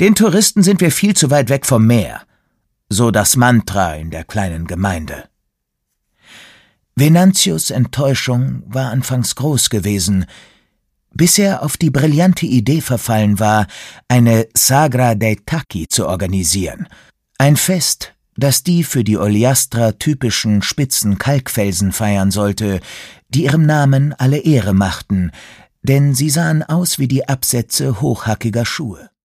Den Touristen sind wir viel zu weit weg vom Meer, so das Mantra in der kleinen Gemeinde. Venantius' Enttäuschung war anfangs groß gewesen, bis er auf die brillante Idee verfallen war, eine Sagra dei Tacchi zu organisieren, ein Fest, das die für die Ogliastra typischen spitzen Kalkfelsen feiern sollte, die ihrem Namen alle Ehre machten, denn sie sahen aus wie die Absätze hochhackiger Schuhe.